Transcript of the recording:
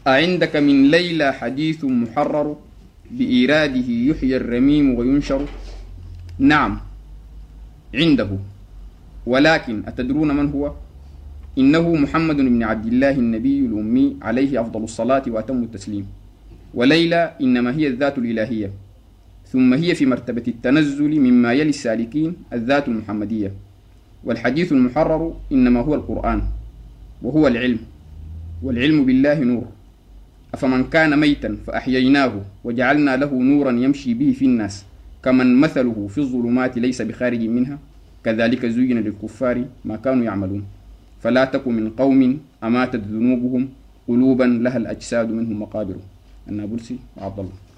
أعندك من ليلى حديث محرر بإيراده يحيى الرميم وينشر؟ نعم عنده، ولكن أتدرون من هو؟ إنه محمد بن عبد الله النبي الأمي عليه أفضل الصلاة وأتم التسليم. وليلى إنما هي الذات الإلهية، ثم هي في مرتبة التنزل مما يلي السالكين الذات المحمدية. والحديث المحرر إنما هو القرآن، وهو العلم، والعلم بالله نور. أفمن كان ميتا فأحييناه وجعلنا له نورا يمشي به في الناس كمن مثله في الظلمات ليس بخارج منها كذلك زين للكفار ما كانوا يعملون. فلا تك من قوم أماتت ذنوبهم قلوبا لها الأجساد منهم مقابر. النابلسي وعبد الله.